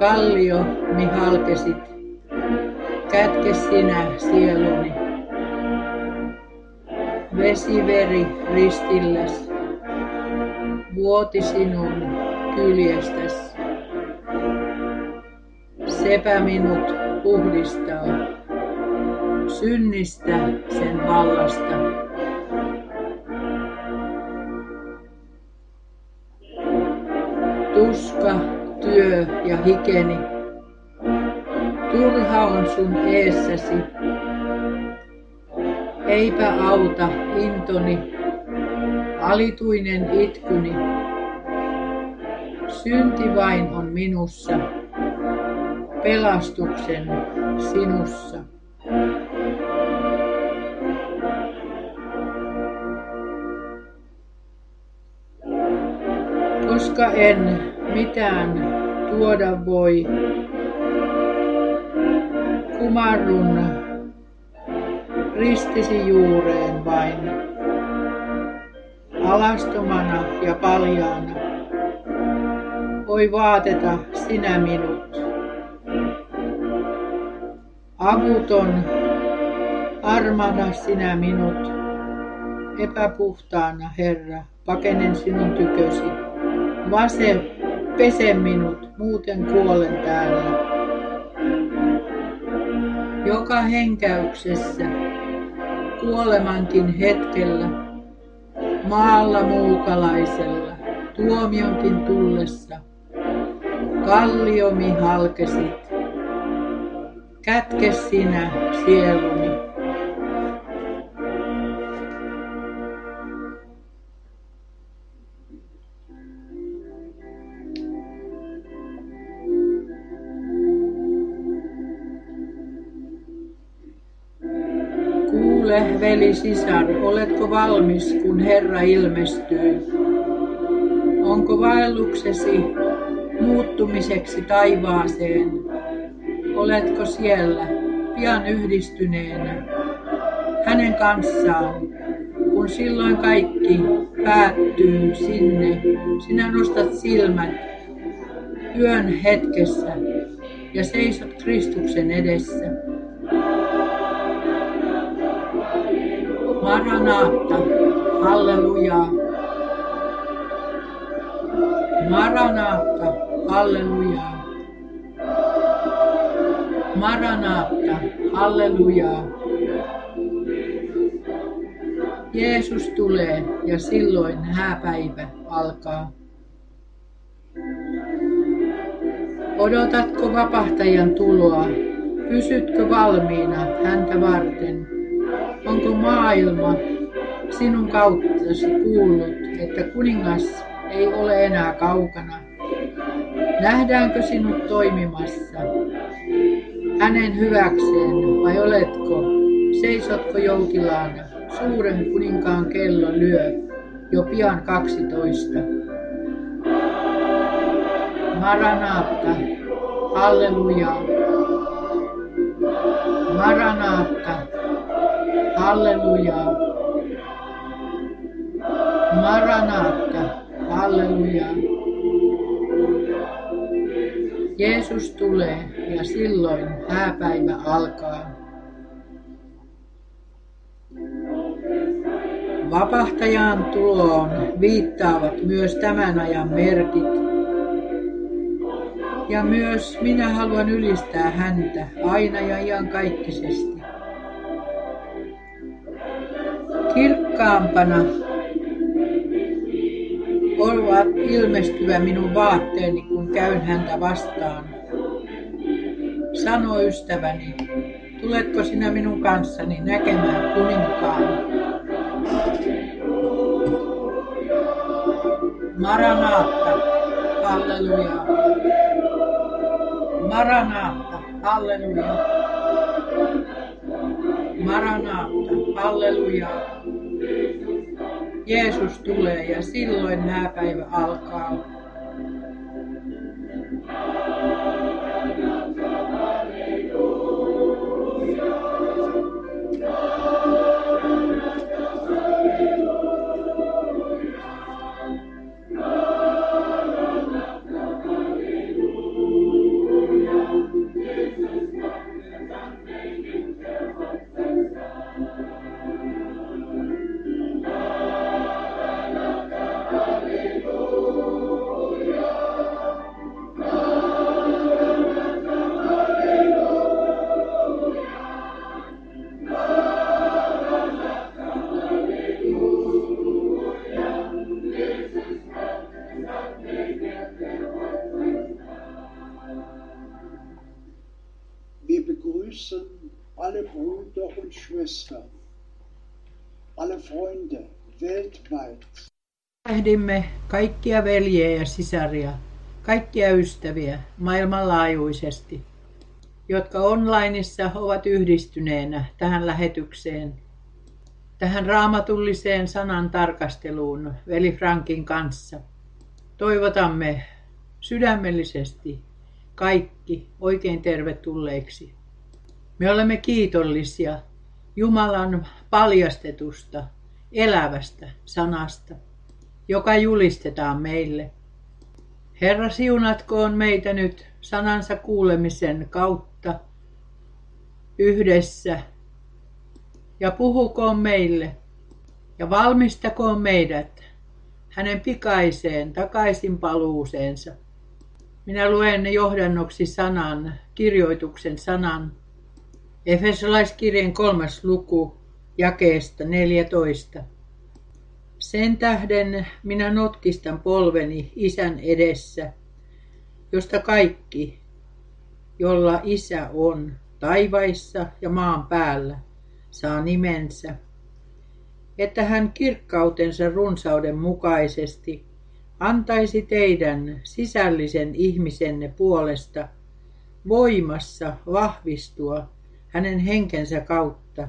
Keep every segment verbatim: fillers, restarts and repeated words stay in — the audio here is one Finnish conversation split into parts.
Kallio, mi halkesit, kätke sinä sieluni. Vesiveri ristilläs, vuoti sinun kyljestäs. Sepä minut puhdistaa, synnistä sen vallasta. Tuska, työ ja hikeni, turha on sun eessäsi. Eipä auta intoni, alituinen itkuni. Synti vain on minussa, pelastuksen sinussa. Koska en mitään tuoda voi, kumarrun ristisi juureen vain, alastomana ja paljaana. Oi vaateta sinä minut, avuton, armahda sinä minut, epäpuhtaana Herra, pakenen sinun tykösi. Vase, pese minut, muuten kuolen täällä. Joka henkäyksessä, kuolemankin hetkellä, maalla muukalaisella, tuomionkin tullessa, kalliomi halkesit, kätke sinä sieluni. Kuule, veli sisar, oletko valmis, kun Herra ilmestyy? Onko vaelluksesi muuttumiseksi taivaaseen? Oletko siellä pian yhdistyneenä hänen kanssaan, kun silloin kaikki päättyy sinne? Sinä nostat silmät yön hetkessä ja seisot Kristuksen edessä. Maranaatta, hallelujaa. Maranaatta, hallelujaa. Maranaatta, hallelujaa. Jeesus tulee ja silloin hääpäivä alkaa. Odotatko vapahtajan tuloa? Pysytkö valmiina häntä varten? Onko maailma sinun kauttasi kuullut, että kuningas ei ole enää kaukana? Nähdäänkö sinut toimimassa hänen hyväkseen vai oletko, seisotko joutilaana? Suuren kuninkaan kello lyö jo pian kaksitoista. Maranaatta, hallelujaa. Maranaatta, hallelujaa. Maranaatta, hallelujaa. Jeesus tulee ja silloin hääpäivä alkaa. Vapahtajan tuloon viittaavat myös tämän ajan merkit. Ja myös minä haluan ylistää häntä aina ja iankaikkisesti. Kirkkaampana ovat ilmestyvä minun vaatteeni, kun käyn häntä vastaan. Sano ystäväni, tuletko sinä minun kanssani näkemään kuninkaan? Maranaatta, halleluja. Maranaatta, halleluja. Maranaatta, halleluja. Jeesus tulee ja silloin hääpäivä alkaa. Geschwister, alle Freunde weltweit. Tervehdimme kaikkia veljiä ja sisaria, kaikkia ystäviä maailmanlaajuisesti, jotka onlineissa ovat yhdistyneenä tähän lähetykseen, tähän raamatulliseen sanan tarkasteluun veli Frankin kanssa. Toivotamme sydämellisesti kaikki oikein tervetulleiksi. Me olemme kiitollisia Jumalan paljastetusta, elävästä sanasta, joka julistetaan meille. Herra, siunatkoon meitä nyt sanansa kuulemisen kautta yhdessä ja puhukoon meille ja valmistakoon meidät hänen pikaiseen takaisin paluuseensa. Minä luen johdannoksi sanan, kirjoituksen sanan, Efesolaiskirjeen kolmas luku, jakeesta neljätoista. Sen tähden minä notkistan polveni Isän edessä, josta kaikki, jolla Isä on taivaissa ja maan päällä, saa nimensä, että hän kirkkautensa runsauden mukaisesti antaisi teidän sisällisen ihmisenne puolesta voimassa vahvistua hänen henkensä kautta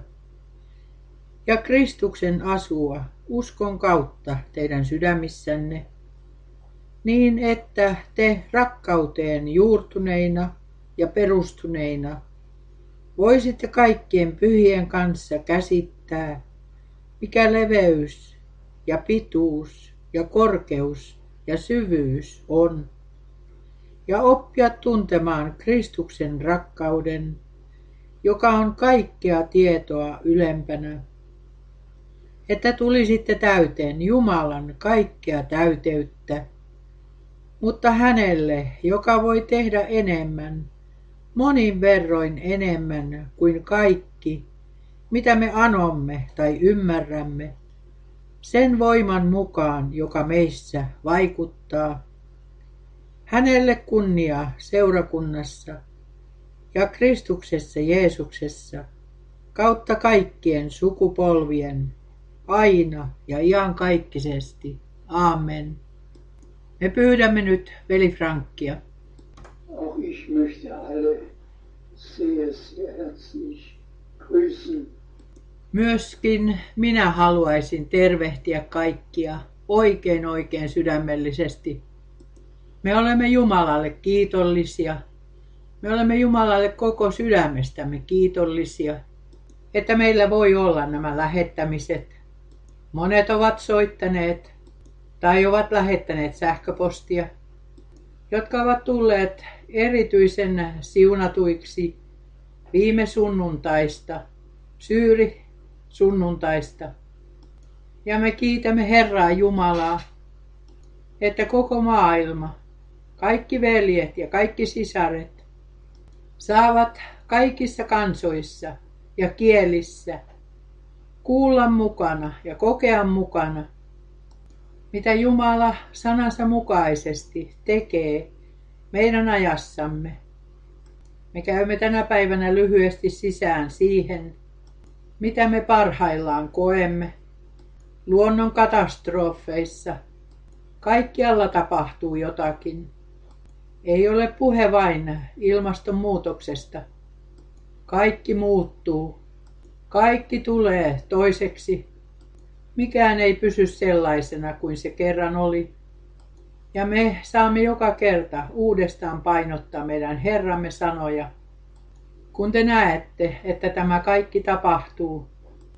ja Kristuksen asua uskon kautta teidän sydämissänne, niin että te rakkauteen juurtuneina ja perustuneina voisitte kaikkien pyhien kanssa käsittää, mikä leveys ja pituus ja korkeus ja syvyys on, ja oppia tuntemaan Kristuksen rakkauden, joka on kaikkea tietoa ylempänä, että tulisitte täyteen Jumalan kaikkea täyteyttä, mutta hänelle, joka voi tehdä enemmän, monin verroin enemmän kuin kaikki, mitä me anomme tai ymmärrämme, sen voiman mukaan, joka meissä vaikuttaa. Hänelle kunnia seurakunnassa ja Kristuksessa Jeesuksessa kautta kaikkien sukupolvien, aina ja iankaikkisesti. Aamen. Me pyydämme nyt veli Frankia. Auch ich möchte alle sehr, sehr herzlich grüßen. Myöskin minä haluaisin tervehtiä kaikkia oikein oikein sydämellisesti. Me olemme Jumalalle kiitollisia. Me olemme Jumalalle koko sydämestämme kiitollisia, että meillä voi olla nämä lähettämiset. Monet ovat soittaneet tai ovat lähettäneet sähköpostia, jotka ovat tulleet erityisen siunatuiksi viime sunnuntaista, syyri sunnuntaista. Ja me kiitämme Herraa Jumalaa, että koko maailma, kaikki veljet ja kaikki sisaret saavat kaikissa kansoissa ja kielissä kuulla mukana ja kokea mukana, mitä Jumala sanansa mukaisesti tekee meidän ajassamme. Me käymme tänä päivänä lyhyesti sisään siihen, mitä me parhaillaan koemme luonnon katastrofeissa. Kaikkialla tapahtuu jotakin. Ei ole puhe vain ilmastonmuutoksesta. Kaikki muuttuu. Kaikki tulee toiseksi. Mikään ei pysy sellaisena kuin se kerran oli. Ja me saamme joka kerta uudestaan painottaa meidän Herramme sanoja. Kun te näette, että tämä kaikki tapahtuu,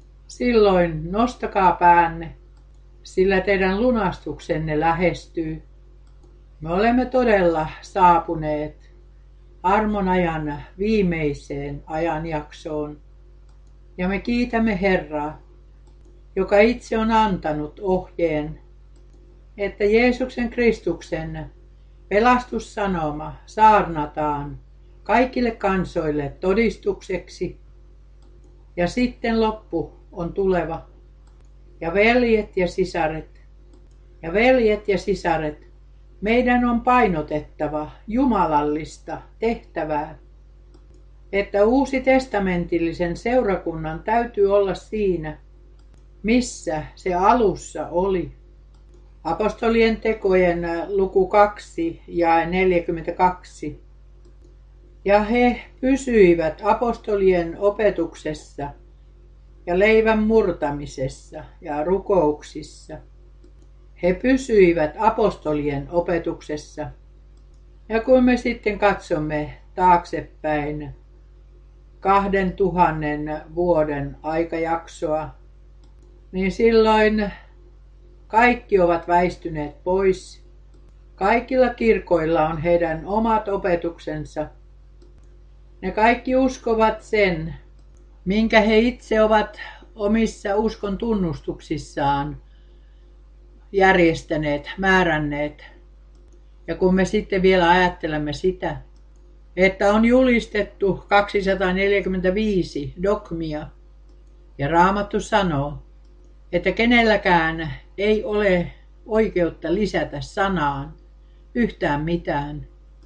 silloin nostakaa päänne, sillä teidän lunastuksenne lähestyy. Me olemme todella saapuneet armon ajan viimeiseen ajanjaksoon. Ja me kiitämme Herraa, joka itse on antanut ohjeen, että Jeesuksen Kristuksen pelastussanoma saarnataan kaikille kansoille todistukseksi, ja sitten loppu on tuleva. Ja veljet ja sisaret, ja veljet ja sisaret, meidän on painotettava jumalallista tehtävää. että uusi testamentillisen seurakunnan täytyy olla siinä, missä se alussa oli. Apostolien tekojen luku kaksi ja neljäkymmentäkaksi. Ja he pysyivät apostolien opetuksessa ja leivän murtamisessa ja rukouksissa. He pysyivät apostolien opetuksessa. Ja kun me sitten katsomme taaksepäin kahden tuhannen vuoden aikajaksoa, niin silloin kaikki ovat väistyneet pois. Kaikilla kirkoilla on heidän omat opetuksensa. Ne kaikki uskovat sen, minkä he itse ovat omissa uskon tunnustuksissaan järjestäneet, määränneet. Ja kun me sitten vielä ajattelemme sitä, että on julistettu kaksisataaneljäkymmentäviisi dogmia, ja Raamattu sanoo, että kenelläkään ei ole oikeutta lisätä sanaan yhtään mitään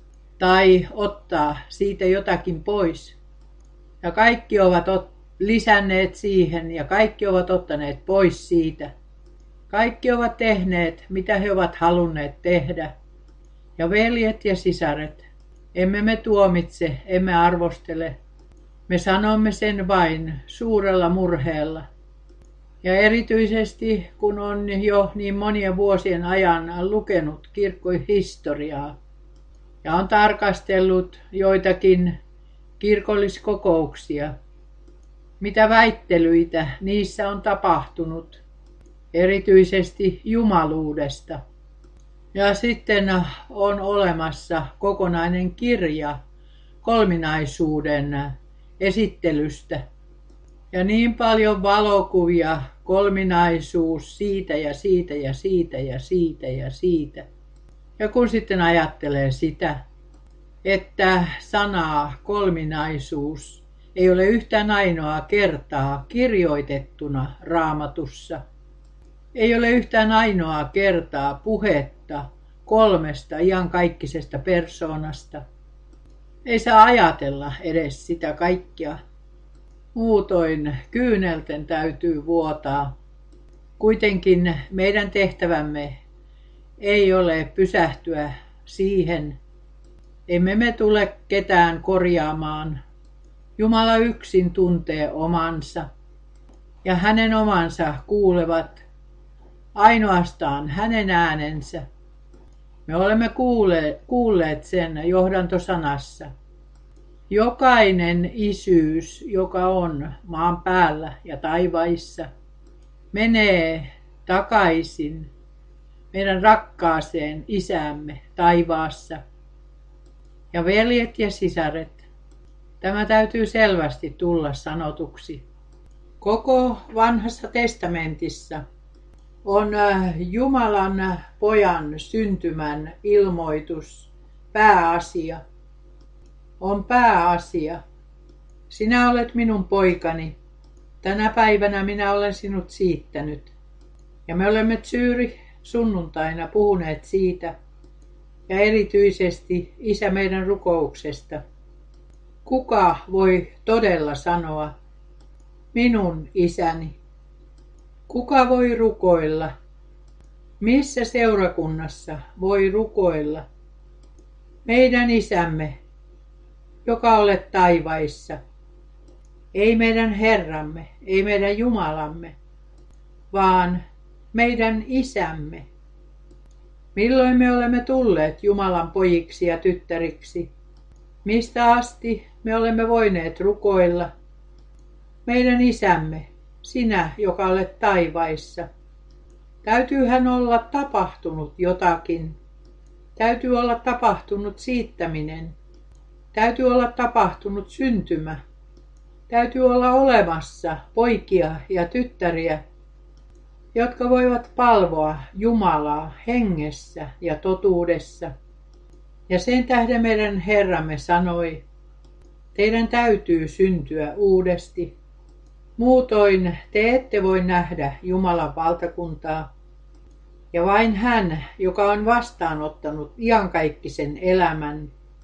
tai ottaa siitä jotakin pois. Ja kaikki ovat lisänneet siihen ja kaikki ovat ottaneet pois siitä. Kaikki ovat tehneet, mitä he ovat halunneet tehdä. Ja veljet ja sisaret, emme me tuomitse, emme arvostele. Me sanomme sen vain suurella murheella. Ja erityisesti kun on jo niin monien vuosien ajan lukenut kirkkohistoriaa ja on tarkastellut joitakin kirkolliskokouksia, mitä väittelyitä niissä on tapahtunut, erityisesti jumaluudesta. Ja sitten on olemassa kokonainen kirja kolminaisuuden esittelystä. Ja niin paljon valokuvia, kolminaisuus siitä ja siitä ja siitä ja siitä ja siitä. Ja kun sitten ajattelee sitä, että sanaa kolminaisuus ei ole yhtään ainoaa kertaa kirjoitettuna Raamatussa. Ei ole yhtään ainoaa kertaa puhetta kolmesta iankaikkisesta persoonasta. Ei saa ajatella edes sitä kaikkea. Muutoin kyynelten täytyy vuotaa. Kuitenkin meidän tehtävämme ei ole pysähtyä siihen. Emme me tule ketään korjaamaan. Jumala yksin tuntee omansa ja hänen omansa kuulevat ainoastaan hänen äänensä. Me olemme kuulleet, kuulleet sen johdantosanassa. Jokainen isyys, joka on maan päällä ja taivaissa, menee takaisin meidän rakkaaseen isämme taivaassa. Ja veljet ja sisaret, tämä täytyy selvästi tulla sanotuksi. Koko vanhassa testamentissa on Jumalan pojan syntymän ilmoitus pääasia. On pääasia. Sinä olet minun poikani. Tänä päivänä minä olen sinut siittänyt. Ja me olemme Zürich sunnuntaina puhuneet siitä. Ja erityisesti Isä meidän rukouksesta. Kuka voi todella sanoa, minun isäni? Kuka voi rukoilla? Missä seurakunnassa voi rukoilla? Meidän isämme, joka olet taivaissa. Ei meidän Herramme, ei meidän Jumalamme, vaan meidän isämme. Milloin me olemme tulleet Jumalan pojiksi ja tyttäriksi? Mistä asti me olemme voineet rukoilla? Meidän isämme, sinä, joka olet taivaissa. Täytyyhän olla tapahtunut jotakin. Täytyy olla tapahtunut siittäminen. Täytyy olla tapahtunut syntymä. Täytyy olla olemassa poikia ja tyttäriä, jotka voivat palvoa Jumalaa hengessä ja totuudessa. Ja sen tähden meidän Herramme sanoi, teidän täytyy syntyä uudesti. Muutoin te ette voi nähdä Jumalan valtakuntaa. Ja vain hän, joka on vastaanottanut iankaikkisen elämän,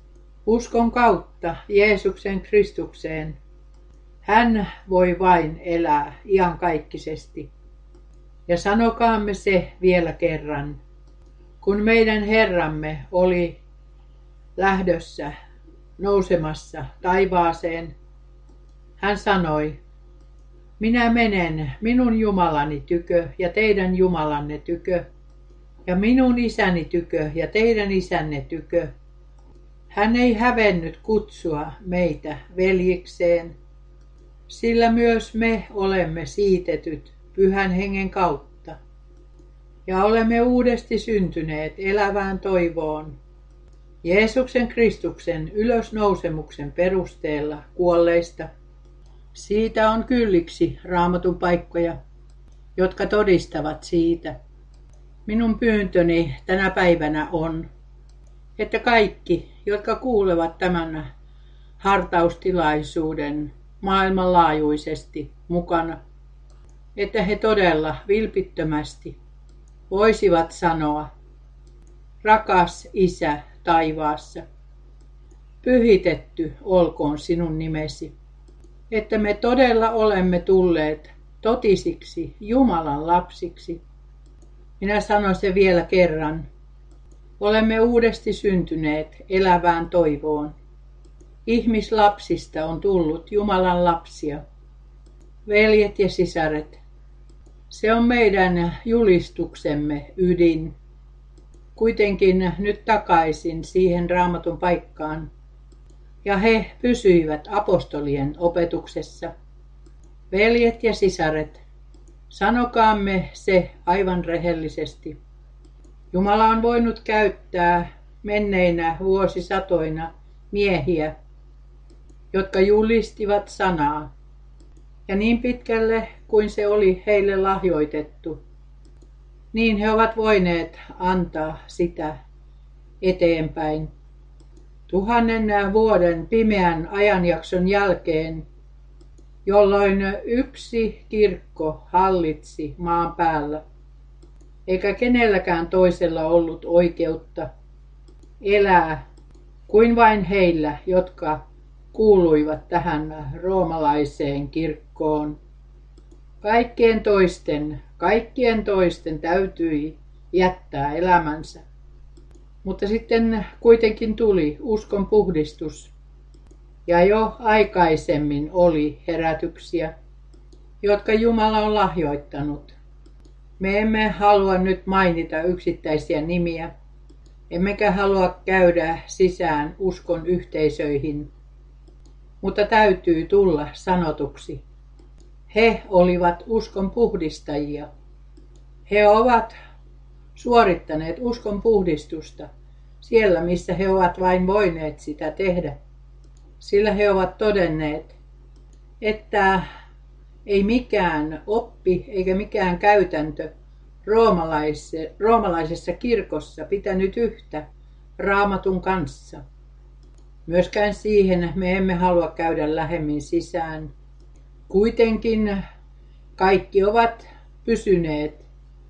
Uskon kautta Jeesuksen Kristukseen hän voi vain elää iankaikkisesti. Ja sanokaamme se vielä kerran. Kun meidän Herramme oli lähdössä nousemassa taivaaseen, hän sanoi, minä menen minun Jumalani tykö ja teidän Jumalanne tykö, ja minun isäni tykö ja teidän isänne tykö. Hän ei hävennyt kutsua meitä veljikseen, sillä myös me olemme siitetyt Pyhän Hengen kautta, ja olemme uudesti syntyneet elävään toivoon, Jeesuksen Kristuksen ylösnousemuksen perusteella kuolleista. Siitä on kylliksi Raamatun paikkoja, jotka todistavat siitä. Minun pyyntöni tänä päivänä on, että kaikki, jotka kuulevat tämän hartaustilaisuuden maailmanlaajuisesti mukana, että he todella vilpittömästi voisivat sanoa, rakas Isä taivaassa, pyhitetty olkoon sinun nimesi, että me todella olemme tulleet totisiksi Jumalan lapsiksi. Minä sanon se vielä kerran. Olemme uudesti syntyneet elävään toivoon. Ihmislapsista on tullut Jumalan lapsia. Veljet ja sisaret, se on meidän julistuksemme ydin. Kuitenkin nyt takaisin siihen Raamatun paikkaan. Ja he pysyivät apostolien opetuksessa. Veljet ja sisaret, sanokaamme se aivan rehellisesti. Jumala on voinut käyttää menneinä vuosisatoina miehiä, jotka julistivat sanaa. Ja niin pitkälle kuin se oli heille lahjoitettu, niin he ovat voineet antaa sitä eteenpäin. Tuhannen vuoden pimeän ajanjakson jälkeen, jolloin yksi kirkko hallitsi maan päällä, eikä kenelläkään toisella ollut oikeutta elää kuin vain heillä, jotka kuuluivat tähän roomalaiseen kirkkoon. Kaikkien toisten, kaikkien toisten täytyi jättää elämänsä. Mutta sitten kuitenkin tuli uskon puhdistus. Ja jo aikaisemmin oli herätyksiä, jotka Jumala on lahjoittanut. Me emme halua nyt mainita yksittäisiä nimiä, emmekä halua käydä sisään uskon yhteisöihin, mutta täytyy tulla sanotuksi. He olivat uskon puhdistajia. He ovat suorittaneet uskon puhdistusta siellä, missä he ovat vain voineet sitä tehdä. Sillä he ovat todenneet, että ei mikään oppi eikä mikään käytäntö roomalaisessa kirkossa pitänyt yhtä Raamatun kanssa. Myöskään siihen me emme halua käydä lähemmin sisään. Kuitenkin kaikki ovat pysyneet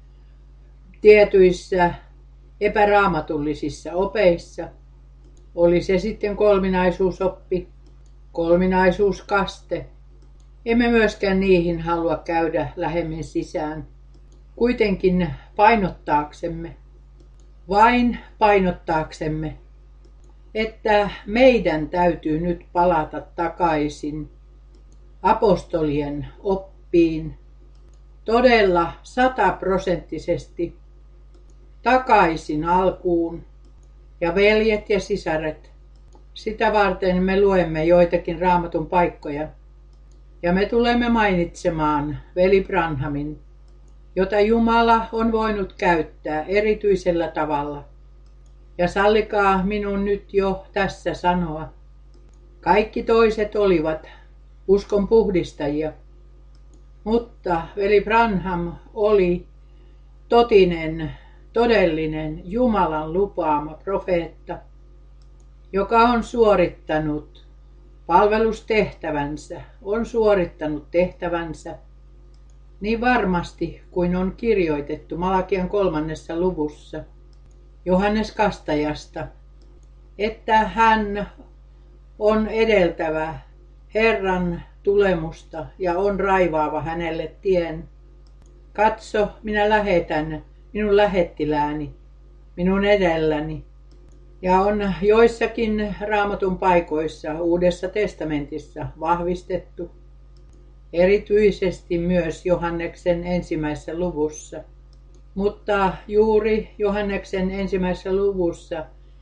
tietyissä epäraamatullisissa opeissa. Oli se sitten kolminaisuusoppi, kolminaisuuskaste. Emme myöskään niihin halua käydä lähemmin sisään. Kuitenkin painottaaksemme, vain painottaaksemme, että meidän täytyy nyt palata takaisin apostolien oppiin, todella sataprosenttisesti takaisin alkuun. Ja veljet ja sisaret, sitä varten me luemme joitakin Raamatun paikkoja. Ja me tulemme mainitsemaan veli Branhamin, jota Jumala on voinut käyttää erityisellä tavalla. Ja sallikaa minun nyt jo tässä sanoa. Kaikki toiset olivat uskon puhdistajia, mutta veli Branham oli totinen, todellinen Jumalan lupaama profeetta, joka on suorittanut palvelustehtävänsä, on suorittanut tehtävänsä niin varmasti kuin on kirjoitettu Malakian kolmannessa luvussa Johannes Kastajasta, että hän on edeltävä Herran tulemusta ja on raivaava hänelle tien. Katso, minä lähetän minun lähettilääni, minun edelläni. Ja on joissakin Raamatun paikoissa Uudessa testamentissa vahvistettu, erityisesti myös Johanneksen ensimmäisessä luvussa. Mutta juuri Johanneksen ensimmäisessä luvussa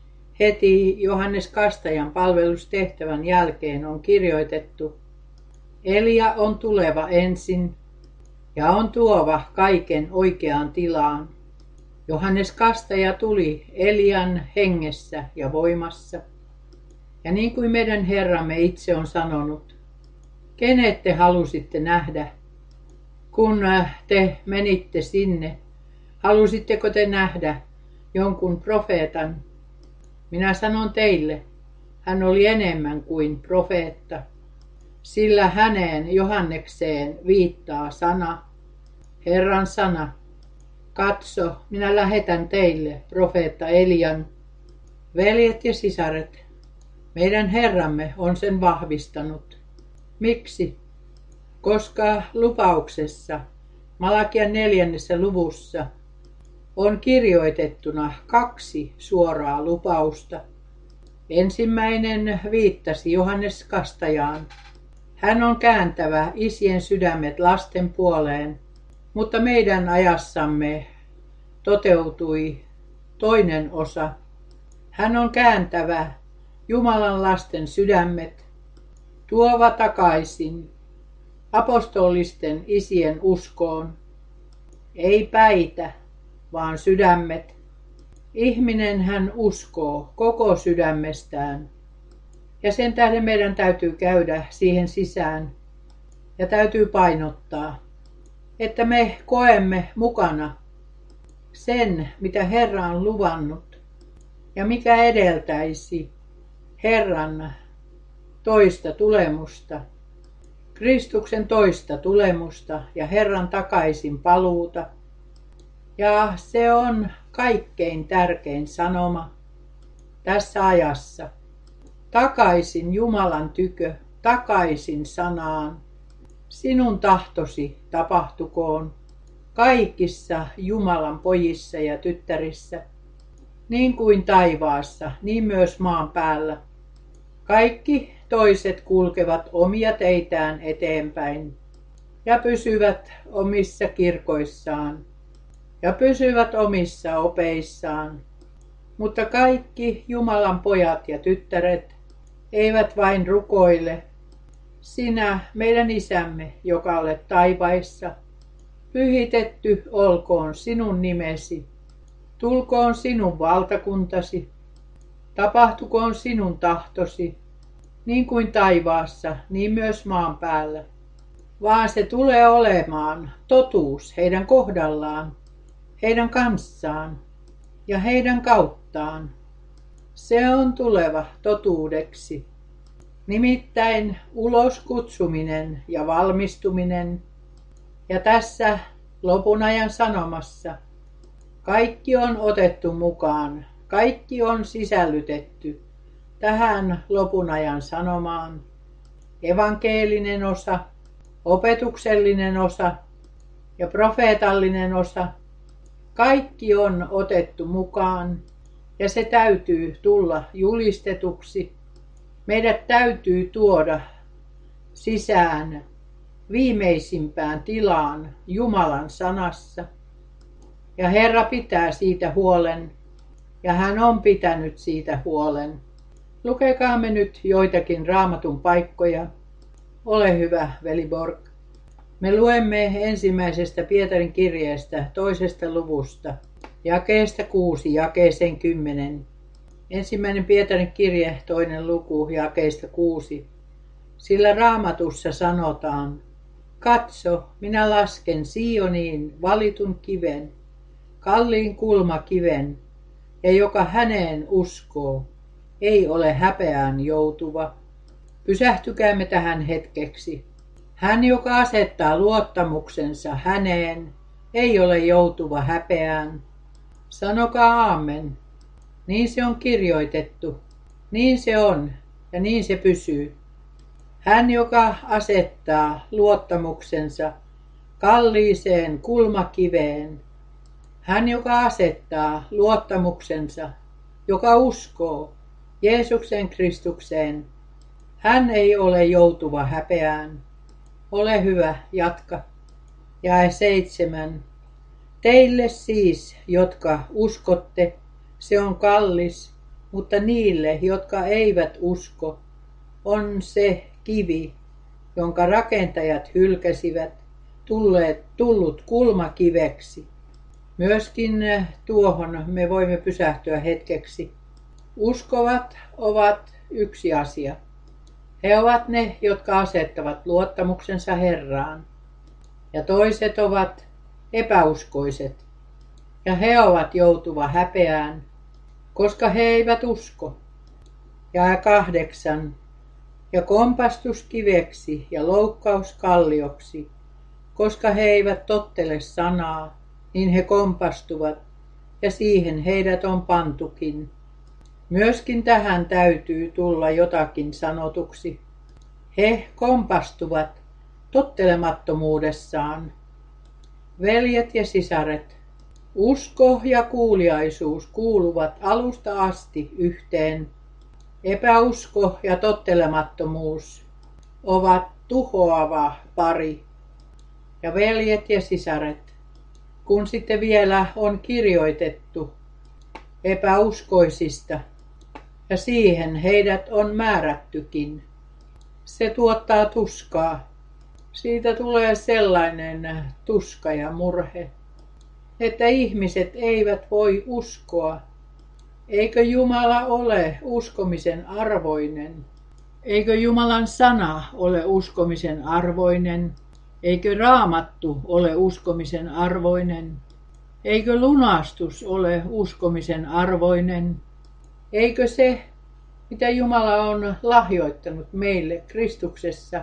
heti Johannes Kastajan palvelustehtävän jälkeen on kirjoitettu: Elia on tuleva ensin ja on tuova kaiken oikeaan tilaan. Johannes Kastaja tuli Elian hengessä ja voimassa. Ja niin kuin meidän Herramme itse on sanonut, kenet te halusitte nähdä, kun te menitte sinne? Halusitteko te nähdä jonkun profeetan? Minä sanon teille, hän oli enemmän kuin profeetta, sillä häneen Johannekseen viittaa sana, Herran sana. Katso, minä lähetän teille profeetta Elian. Veljet ja sisaret, meidän Herramme on sen vahvistanut. Miksi? Koska lupauksessa, Malakian neljännessä luvussa, on kirjoitettuna kaksi suoraa lupausta. Ensimmäinen viittasi Johannes Kastajaan. Hän on kääntävä isien sydämet lasten puoleen, mutta meidän ajassamme toteutui toinen osa. Hän on kääntävä Jumalan lasten sydämet, tuova takaisin apostolisten isien uskoon. Ei päitä, vaan sydämet. Ihminen hän uskoo koko sydämestään. Ja sen tähden meidän täytyy käydä siihen sisään ja täytyy painottaa, että me koemme mukana sen, mitä Herra on luvannut ja mikä edeltäisi Herran toista tulemusta, Kristuksen toista tulemusta ja Herran takaisin paluuta. Ja se on kaikkein tärkein sanoma tässä ajassa. Takaisin Jumalan tykö, takaisin sanaan. Sinun tahtosi tapahtukoon kaikissa Jumalan pojissa ja tyttärissä, niin kuin taivaassa, niin myös maan päällä. Kaikki toiset kulkevat omia teitään eteenpäin ja pysyvät omissa kirkoissaan ja pysyvät omissa opeissaan. Mutta kaikki Jumalan pojat ja tyttäret eivät vain rukoile: Sinä, meidän Isämme, joka olet taivaissa, pyhitetty olkoon sinun nimesi, tulkoon sinun valtakuntasi, tapahtukoon sinun tahtosi, niin kuin taivaassa, niin myös maan päällä. Vaan se tulee olemaan totuus heidän kohdallaan, heidän kanssaan ja heidän kauttaan. Se on tuleva totuudeksi. Nimittäin uloskutsuminen ja valmistuminen. Ja tässä lopun ajan sanomassa kaikki on otettu mukaan, kaikki on sisällytetty tähän lopun ajan sanomaan. Evankelinen osa, opetuksellinen osa ja profeetallinen osa. Kaikki on otettu mukaan ja se täytyy tulla julistetuksi. Meidät täytyy tuoda sisään viimeisimpään tilaan Jumalan sanassa. Ja Herra pitää siitä huolen ja hän on pitänyt siitä huolen. Lukekaamme nyt joitakin Raamatun paikkoja. Ole hyvä, veli Borg. Me luemme ensimmäisestä Pietarin kirjeestä toisesta luvusta, jakeesta kuusi jakeeseen kymmenen. Ensimmäinen Pietarin kirje, toinen luku, jakeesta kuusi. Sillä Raamatussa sanotaan: Katso, minä lasken Sioniin valitun kiven, kalliin kulmakiven, ja joka häneen uskoo, ei ole häpeään joutuva. Pysähtykäämme tähän hetkeksi. Hän, joka asettaa luottamuksensa häneen, ei ole joutuva häpeään. Sanokaa aamen. Niin se on kirjoitettu. Niin se on, ja niin se pysyy. Hän, joka asettaa luottamuksensa kalliiseen kulmakiveen, hän, joka asettaa luottamuksensa, joka uskoo Jeesuksen Kristukseen, hän ei ole joutuva häpeään. Ole hyvä, jatka. Jae seitsemän. Teille siis, jotka uskotte, se on kallis, mutta niille, jotka eivät usko, on se kivi, jonka rakentajat hylkäsivät, tulleet, tullut kulmakiveksi. Myöskin tuohon me voimme pysähtyä hetkeksi. Uskovat ovat yksi asia. He ovat ne, jotka asettavat luottamuksensa Herraan. Ja toiset ovat epäuskoiset. Ja he ovat joutuva häpeään, koska he eivät usko. Jae kahdeksan. Ja kompastuskiveksi ja loukkauskallioksi, koska he eivät tottele sanaa, niin he kompastuvat, ja siihen heidät on pantukin. Myöskin tähän täytyy tulla jotakin sanotuksi. He kompastuvat tottelemattomuudessaan. Veljet ja sisaret, usko ja kuuliaisuus kuuluvat alusta asti yhteen. Epäusko ja tottelemattomuus ovat tuhoava pari. Ja veljet ja sisaret, kun sitten vielä on kirjoitettu epäuskoisista, ja siihen heidät on määrättykin. Se tuottaa tuskaa. Siitä tulee sellainen tuska ja murhe, että ihmiset eivät voi uskoa. Eikö Jumala ole uskomisen arvoinen? Eikö Jumalan sana ole uskomisen arvoinen? Eikö Raamattu ole uskomisen arvoinen? Eikö lunastus ole uskomisen arvoinen? Eikö se, mitä Jumala on lahjoittanut meille Kristuksessa,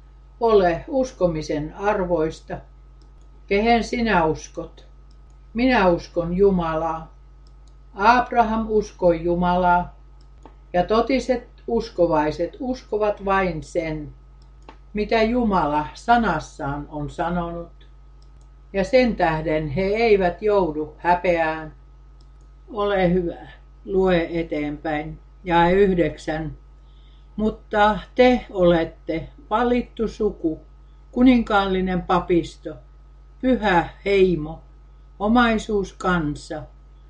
ole uskomisen arvoista? Kehen sinä uskot? Minä uskon Jumalaa. Abraham uskoi Jumalaa, ja totiset uskovaiset uskovat vain sen, mitä Jumala sanassaan on sanonut. Ja sen tähden he eivät joudu häpeään. Ole hyvä, lue eteenpäin. Jae yhdeksän. Mutta te olette valittu suku, kuninkaallinen papisto, pyhä heimo, omaisuuskansa,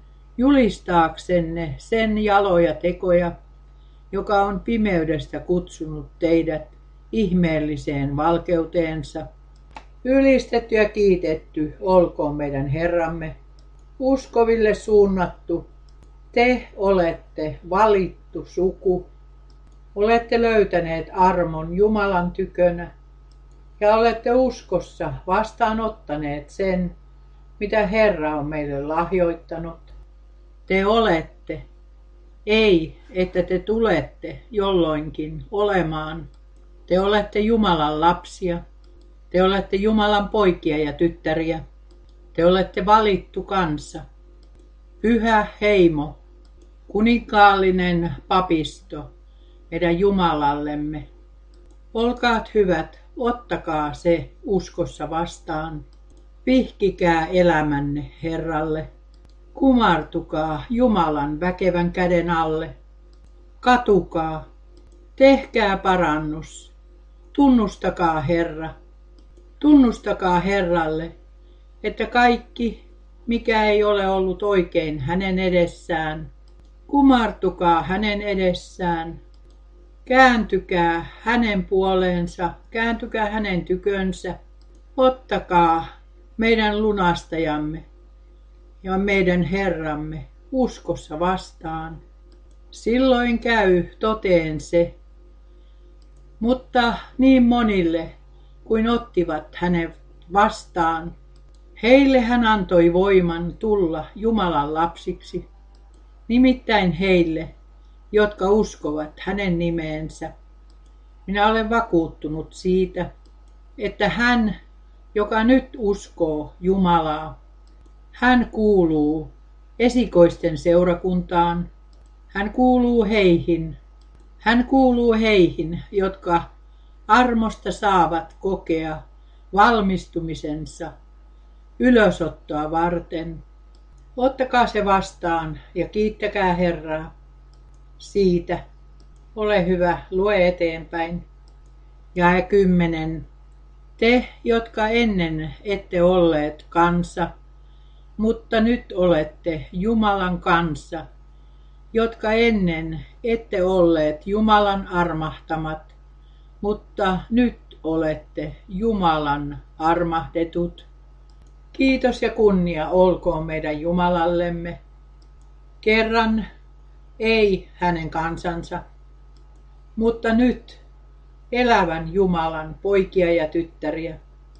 julistaaksenne sen jaloja tekoja, joka on pimeydestä kutsunut teidät ihmeelliseen valkeuteensa. Ylistetty ja kiitetty olkoon meidän Herramme, uskoville suunnattu. Te olette valittu suku, olette löytäneet armon Jumalan tykönä ja olette uskossa vastaanottaneet sen, mitä Herra on meille lahjoittanut. Te olette, ei, että te tulette jolloinkin olemaan. Te olette Jumalan lapsia. Te olette Jumalan poikia ja tyttäriä. Te olette valittu kansa. Pyhä heimo, kuninkaallinen papisto, meidän Jumalallemme. Olkaat hyvät, ottakaa se uskossa vastaan. Vihkikää elämänne Herralle. Kumartukaa Jumalan väkevän käden alle. Katukaa, tehkää parannus. Tunnustakaa Herra. Tunnustakaa Herralle, että kaikki, mikä ei ole ollut oikein hänen edessään, kumartukaa hänen edessään. Kääntykää hänen puoleensa, kääntykää hänen tykönsä. Ottakaa meidän lunastajamme ja meidän Herramme uskossa vastaan. Silloin käy toteen se, mutta niin monille kuin ottivat hänen vastaan, heille hän antoi voiman tulla Jumalan lapsiksi, nimittäin heille, jotka uskovat hänen nimeensä. Minä olen vakuuttunut siitä, että hän, joka nyt uskoo Jumalaa, hän kuuluu esikoisten seurakuntaan, hän kuuluu heihin, Hän kuuluu heihin, jotka armosta saavat kokea valmistumisensa ylösottoa varten. Ottakaa se vastaan ja kiittäkää Herraa siitä. Ole hyvä, lue eteenpäin. Jae kymmenen. Te, jotka ennen ette olleet kansa, mutta nyt olette Jumalan kansa, jotka ennen ette olleet Jumalan armahtamat, mutta nyt olette Jumalan armahdetut. Kiitos ja kunnia olkoon meidän Jumalallemme. Kerran ei hänen kansansa, mutta nyt elävän Jumalan poikia ja tyttäriä.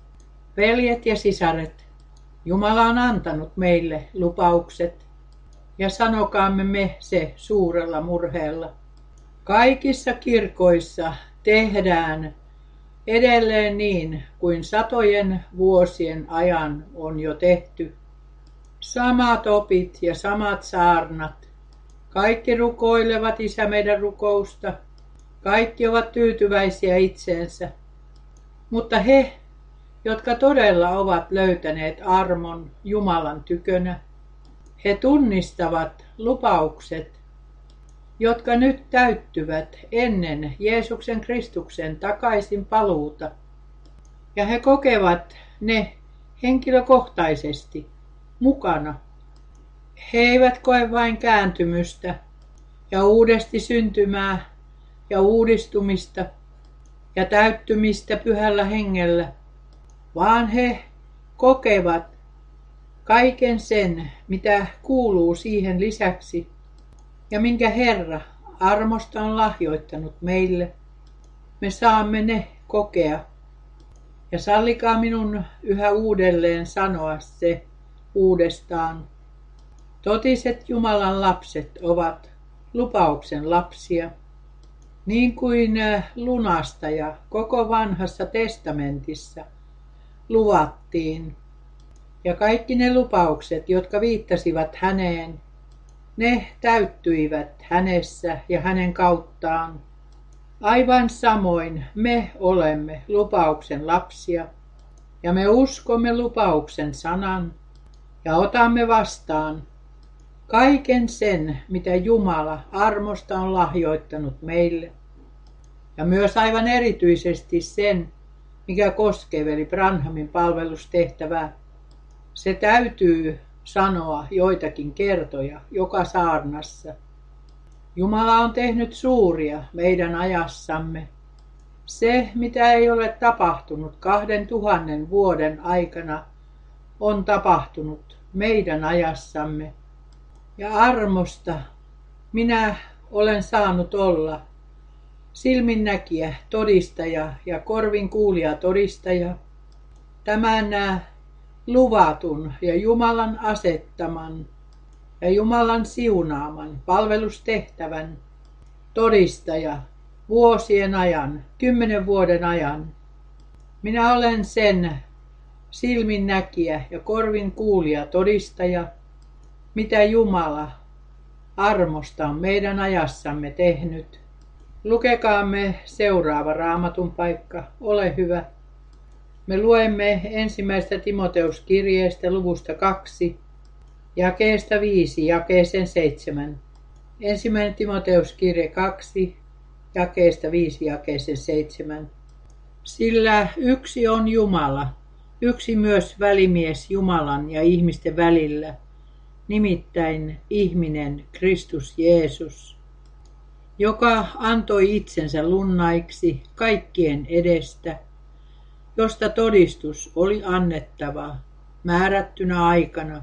Veljet ja sisaret, Jumala on antanut meille lupaukset, ja sanokaamme me se suurella murheella. Kaikissa kirkoissa tehdään edelleen niin kuin satojen vuosien ajan on jo tehty. Samat opit ja samat saarnat. Kaikki rukoilevat Isä meidän rukousta. Kaikki ovat tyytyväisiä itseensä. Mutta he, jotka todella ovat löytäneet armon Jumalan tykönä, he tunnistavat lupaukset, jotka nyt täyttyvät ennen Jeesuksen Kristuksen takaisin paluuta. Ja he kokevat ne henkilökohtaisesti mukana. He eivät koe vain kääntymystä ja uudesti syntymää ja uudistumista ja täyttymistä pyhällä hengellä, vaan he kokevat kaiken sen, mitä kuuluu siihen lisäksi ja minkä Herra armosta on lahjoittanut meille. Me saamme ne kokea. Ja sallikaa minun yhä uudelleen sanoa se uudestaan. Totiset Jumalan lapset ovat lupauksen lapsia, niin kuin lunastaja koko vanhassa testamentissa luvattiin. Ja kaikki ne lupaukset, jotka viittasivat häneen, ne täyttyivät hänessä ja hänen kauttaan. Aivan samoin me olemme lupauksen lapsia, ja me uskomme lupauksen sanan, ja otamme vastaan kaiken sen, mitä Jumala armosta on lahjoittanut meille, ja myös aivan erityisesti sen, mikä koskee veli Branhamin palvelustehtävää. Se täytyy sanoa joitakin kertoja joka saarnassa. Jumala on tehnyt suuria meidän ajassamme. Se, mitä ei ole tapahtunut kahden tuhannen vuoden aikana, on tapahtunut meidän ajassamme. Ja armosta minä olen saanut olla silminnäkijä, todistaja ja korvin kuulija todistaja tämän luvatun ja Jumalan asettaman ja Jumalan siunaaman palvelustehtävän todistaja vuosien ajan, kymmenen vuoden ajan. Minä olen sen silminnäkijä ja korvin kuulija todistaja, mitä Jumala armosta on meidän ajassamme tehnyt. Lukekaamme seuraava raamatun paikka, ole hyvä. Me luemme ensimmäistä Timoteuskirjeestä luvusta kaksi, jakeesta viisi, jakeeseen seitsemän. Ensimmäinen Timoteuskirje kaksi, jakeesta viisi, jakeeseen seitsemän. Sillä yksi on Jumala, yksi myös välimies Jumalan ja ihmisten välillä, nimittäin ihminen Kristus Jeesus, joka antoi itsensä lunnaiksi kaikkien edestä, josta todistus oli annettava määrättynä aikana.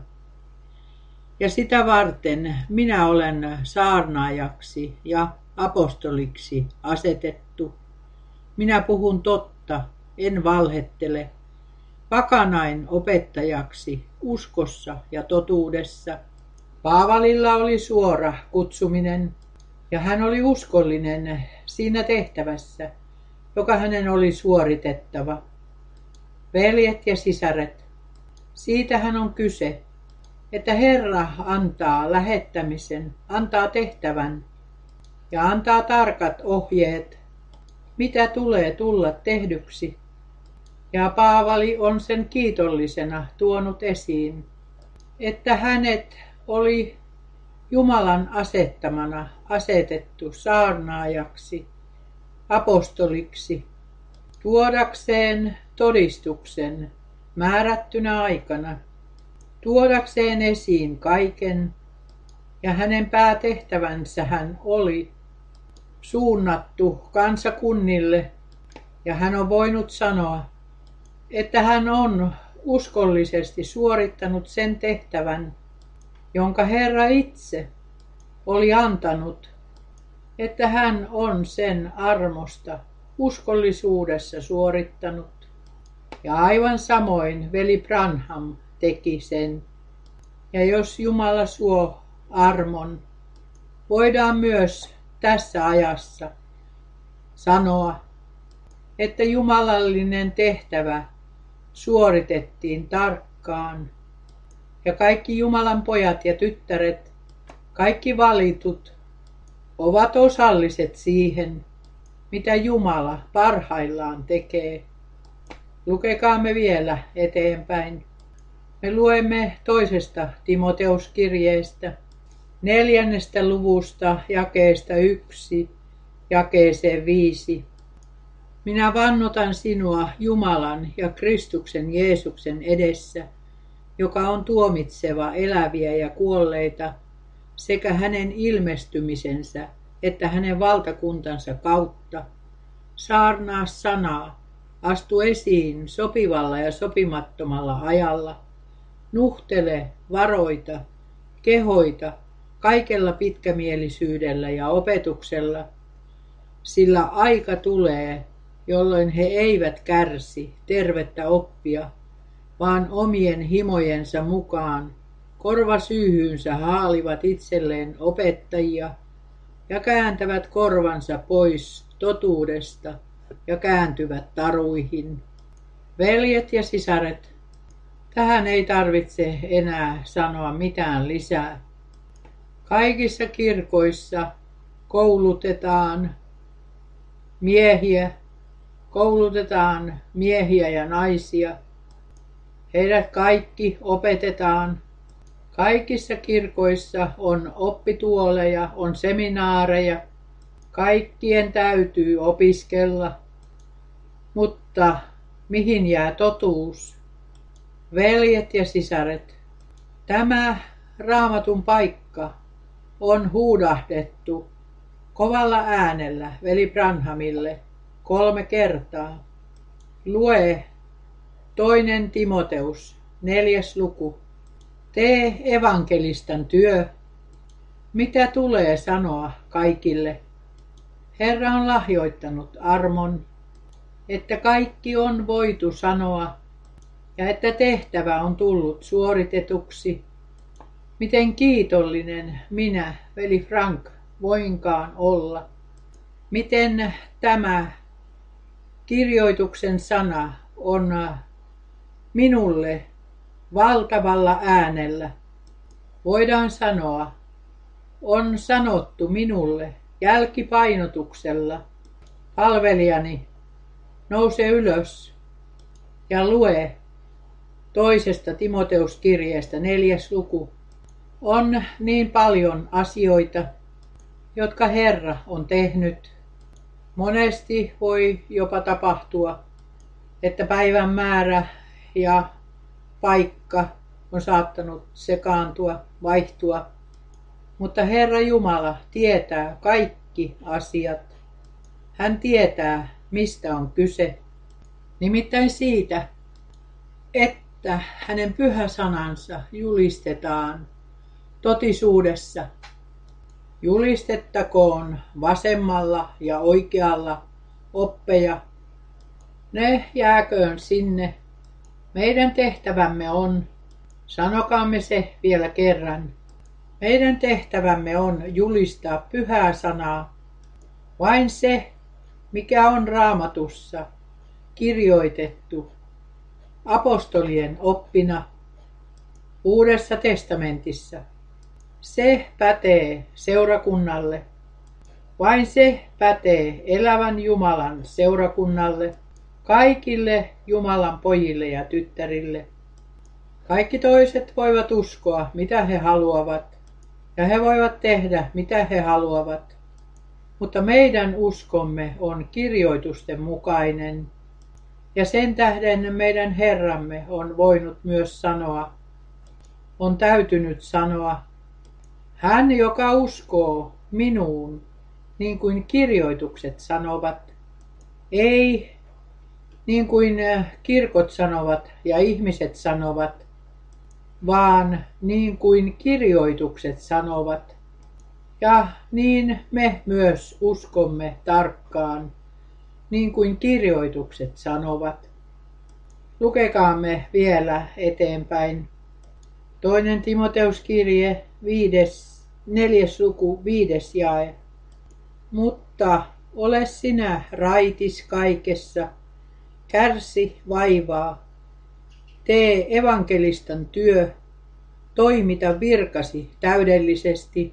Ja sitä varten minä olen saarnaajaksi ja apostoliksi asetettu. Minä puhun totta, en valhettele, pakanain opettajaksi uskossa ja totuudessa. Paavalilla oli suora kutsuminen, ja hän oli uskollinen siinä tehtävässä, joka hänen oli suoritettava. Veljet ja sisaret, siitähän on kyse, että Herra antaa lähettämisen, antaa tehtävän, ja antaa tarkat ohjeet, mitä tulee tulla tehdyksi. Ja Paavali on sen kiitollisena tuonut esiin, että hänet oli Jumalan asettamana asetettu saarnaajaksi, apostoliksi, tuodakseen todistuksen määrättynä aikana, tuodakseen esiin kaiken, ja hänen päätehtävänsähän oli suunnattu kansakunnille, ja hän on voinut sanoa, että hän on uskollisesti suorittanut sen tehtävän, jonka Herra itse oli antanut, että hän on sen armosta uskollisuudessa suorittanut. Ja aivan samoin veli Branham teki sen. Ja jos Jumala suo armon, voidaan myös tässä ajassa sanoa, että jumalallinen tehtävä suoritettiin tarkkaan. Ja kaikki Jumalan pojat ja tyttäret, kaikki valitut, ovat osalliset siihen, mitä Jumala parhaillaan tekee. Lukekaamme vielä eteenpäin. Me luemme toisesta Timoteuskirjeestä, neljännestä luvusta, jakeesta yksi, jakeeseen viisi. Minä vannotan sinua Jumalan ja Kristuksen Jeesuksen edessä, joka on tuomitseva eläviä ja kuolleita, sekä hänen ilmestymisensä että hänen valtakuntansa kautta. Saarnaa sanaa, astu esiin sopivalla ja sopimattomalla ajalla, nuhtele, varoita, kehoita kaikella pitkämielisyydellä ja opetuksella, sillä aika tulee, jolloin he eivät kärsi tervettä oppia, vaan omien himojensa mukaan korvasyyhyynsä haalivat itselleen opettajia ja kääntävät korvansa pois totuudesta ja kääntyvät taruihin. Veljet ja sisaret, tähän ei tarvitse enää sanoa mitään lisää. Kaikissa kirkoissa koulutetaan miehiä, koulutetaan miehiä ja naisia. Heidät kaikki opetetaan. Kaikissa kirkoissa on oppituoleja, on seminaareja. Kaikkien täytyy opiskella. Mutta mihin jää totuus? Veljet ja sisaret, tämä Raamatun paikka on huudahdettu kovalla äänellä veli Branhamille kolme kertaa. Lue toinen Timoteus, neljäs luku. Tee evankelistan työ. Mitä tulee sanoa kaikille? Herra on lahjoittanut armon, että kaikki on voitu sanoa ja että tehtävä on tullut suoritetuksi. Miten kiitollinen minä, veli Frank, voinkaan olla. Miten tämä kirjoituksen sana on minulle valtavalla äänellä. Voidaan sanoa, on sanottu minulle jälkipainotuksella, palvelijani, nouse ylös ja lue toisesta Timoteuskirjeestä neljäs luku. On niin paljon asioita, jotka Herra on tehnyt. Monesti voi jopa tapahtua, että päivän määrä ja paikka on saattanut sekaantua, vaihtua. Mutta Herra Jumala tietää kaikki asiat. Hän tietää, mistä on kyse. Nimittäin siitä, että hänen pyhä sanansa julistetaan totisuudessa. Julistettakoon vasemmalla ja oikealla oppeja. Ne jääköön sinne. Meidän tehtävämme on, sanokaamme se vielä kerran, meidän tehtävämme on julistaa pyhää sanaa. Vain se, mikä on Raamatussa kirjoitettu apostolien oppina Uudessa testamentissa. Se pätee seurakunnalle. Vain se pätee elävän Jumalan seurakunnalle, kaikille Jumalan pojille ja tyttärille. Kaikki toiset voivat uskoa, mitä he haluavat, ja he voivat tehdä, mitä he haluavat. Mutta meidän uskomme on kirjoitusten mukainen, ja sen tähden meidän Herramme on voinut myös sanoa, on täytynyt sanoa, hän, joka uskoo minuun, niin kuin kirjoitukset sanovat, ei niin kuin kirkot sanovat ja ihmiset sanovat, vaan niin kuin kirjoitukset sanovat. Ja niin me myös uskomme tarkkaan, niin kuin kirjoitukset sanovat. Lukekaamme vielä eteenpäin. Toinen Timoteuskirje, viides, neljäs luku, viides jae. Mutta ole sinä raitis kaikessa, kärsi vaivaa, tee evankelistan työ, toimita virkasi täydellisesti.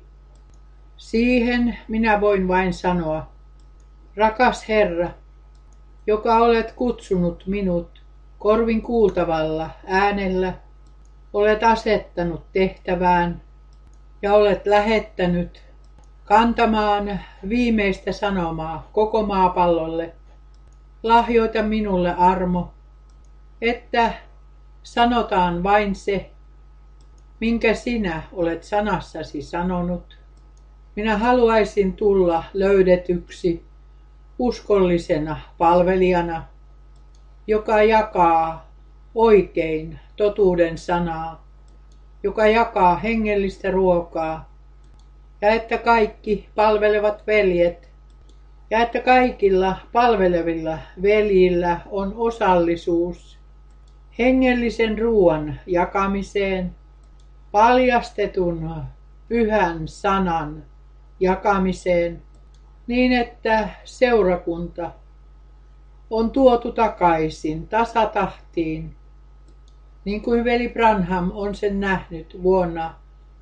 Siihen minä voin vain sanoa, rakas Herra, joka olet kutsunut minut korvin kuultavalla äänellä, olet asettanut tehtävään ja olet lähettänyt kantamaan viimeistä sanomaa koko maapallolle. Lahjoita minulle armo, että sanotaan vain se, minkä sinä olet sanassasi sanonut. Minä haluaisin tulla löydetyksi uskollisena palvelijana, joka jakaa oikein totuuden sanaa, joka jakaa hengellistä ruokaa, ja että kaikki palvelevat veljet, ja että kaikilla palvelevilla veljillä on osallisuus hengellisen ruoan jakamiseen, paljastetun pyhän sanan jakamiseen, niin että seurakunta on tuotu takaisin tasatahtiin, niin kuin veli Branham on sen nähnyt vuonna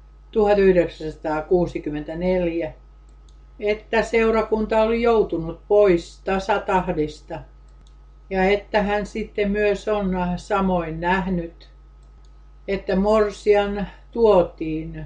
tuhatyhdeksänsataakuusikymmentäneljä, että seurakunta oli joutunut pois tasatahdista ja että hän sitten myös on samoin nähnyt, että Morsian tuotiin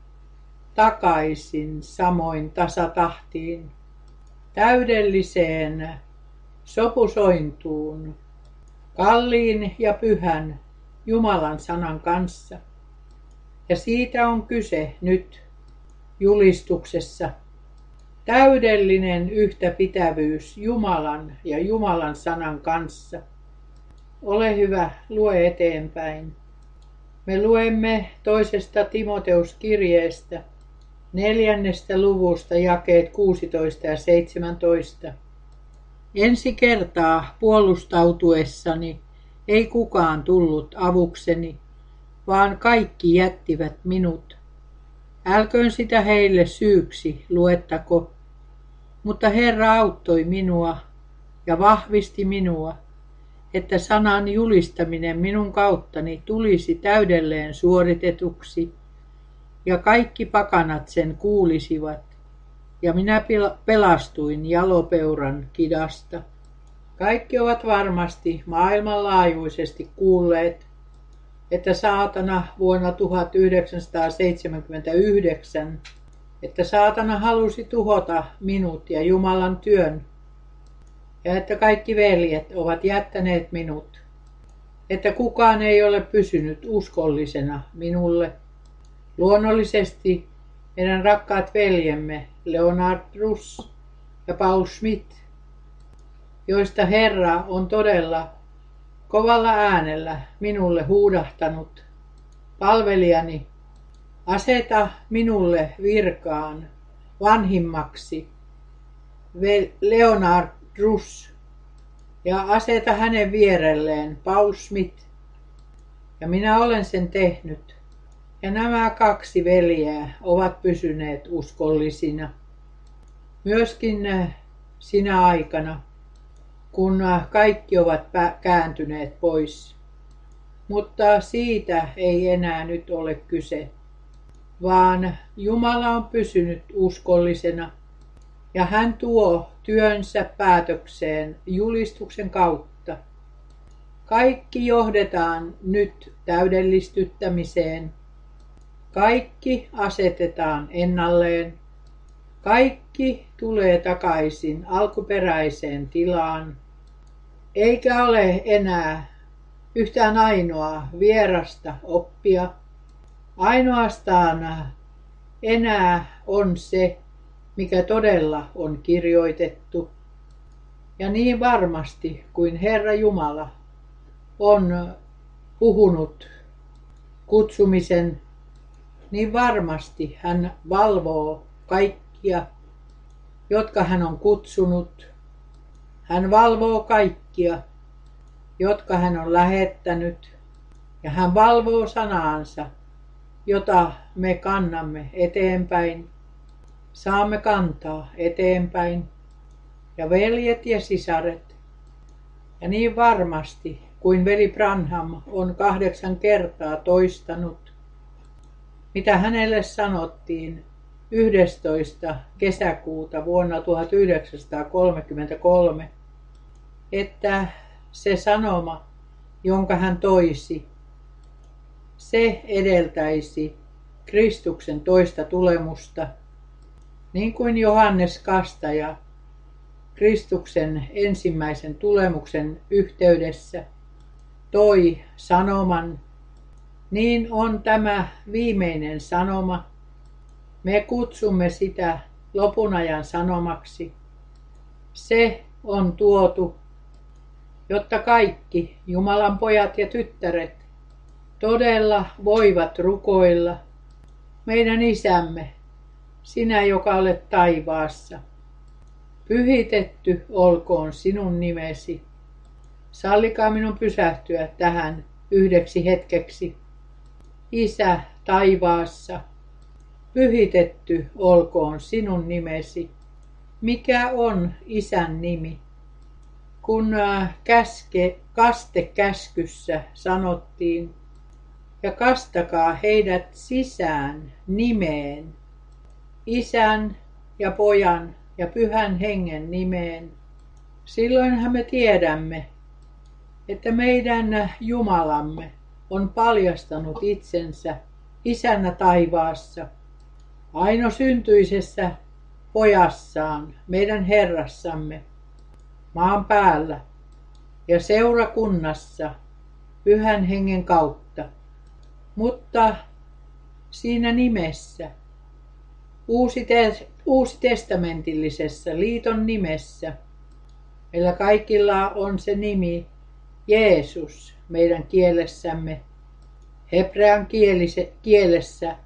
takaisin samoin tasatahtiin, täydelliseen sopusointuun, kalliin ja pyhän Jumalan sanan kanssa. Ja siitä on kyse nyt julistuksessa. Täydellinen yhtäpitävyys Jumalan ja Jumalan sanan kanssa. Ole hyvä, lue eteenpäin. Me luemme toisesta Timoteuskirjeestä, neljännestä luvusta jakeet kuusitoista ja seitsemäntoista. Ensi kertaa puolustautuessani ei kukaan tullut avukseni, vaan kaikki jättivät minut. Älköön sitä heille syyksi luettako, mutta Herra auttoi minua ja vahvisti minua, että sanan julistaminen minun kauttani tulisi täydelleen suoritetuksi, ja kaikki pakanat sen kuulisivat, ja minä pelastuin jalopeuran kidasta. Kaikki ovat varmasti maailmanlaajuisesti kuulleet, että saatana vuonna tuhatyhdeksänsataaseitsemänkymmentäyhdeksän, että saatana halusi tuhota minut ja Jumalan työn, ja että kaikki veljet ovat jättäneet minut, että kukaan ei ole pysynyt uskollisena minulle. Luonnollisesti meidän rakkaat veljemme Leonard Russ ja Paul Schmidt, joista Herra on todella kovalla äänellä minulle huudahtanut, palvelijani, aseta minulle virkaan vanhimmaksi Leonard Russ ja aseta hänen vierelleen Paul Schmidt. Ja minä olen sen tehnyt. Ja nämä kaksi veljeä ovat pysyneet uskollisina. Myöskin sinä aikana, kun kaikki ovat kääntyneet pois. Mutta siitä ei enää nyt ole kyse, vaan Jumala on pysynyt uskollisena Ja hän tuo työnsä päätökseen julistuksen kautta. Kaikki johdetaan nyt täydellistyttämiseen. Kaikki asetetaan ennalleen. Kaikki tulee takaisin alkuperäiseen tilaan. Eikä ole enää yhtään ainoa vierasta oppia. Ainoastaan enää on se, mikä todella on kirjoitettu. Ja niin varmasti kuin Herra Jumala on puhunut kutsumisen, niin varmasti hän valvoo kaikkia, jotka hän on kutsunut. Hän valvoo kaikkia, jotka hän on lähettänyt. Ja hän valvoo sanaansa, jota me kannamme eteenpäin. Saamme kantaa eteenpäin. Ja veljet ja sisaret. Ja niin varmasti, kuin veli Branham on kahdeksan kertaa toistanut, mitä hänelle sanottiin yhdestoista kesäkuuta vuonna tuhatyhdeksänsataakolmekymmentäkolme, että se sanoma, jonka hän toisi, se edeltäisi Kristuksen toista tulemusta, niin kuin Johannes Kastaja Kristuksen ensimmäisen tulemuksen yhteydessä toi sanoman, niin on tämä viimeinen sanoma. Me kutsumme sitä lopun ajan sanomaksi. Se on tuotu, jotta kaikki Jumalan pojat ja tyttäret todella voivat rukoilla. Meidän Isämme, sinä joka olet taivaassa, pyhitetty olkoon sinun nimesi. Sallikaa minun pysähtyä tähän yhdeksi hetkeksi. Isä taivaassa, pyhitetty olkoon sinun nimesi. Mikä on Isän nimi? Kun käske, kastekäskyssä sanottiin, ja kastakaa heidät sisään nimeen, Isän ja Pojan ja Pyhän Hengen nimeen, silloinhan me tiedämme, että meidän Jumalamme on paljastanut itsensä Isänä taivaassa, ainosyntyisessä Pojassaan, meidän Herrassamme, maan päällä ja seurakunnassa Pyhän Hengen kautta. Mutta siinä nimessä, uusitestamentillisessa liiton nimessä, meillä kaikilla on se nimi Jeesus meidän kielessämme, hebrean kielessä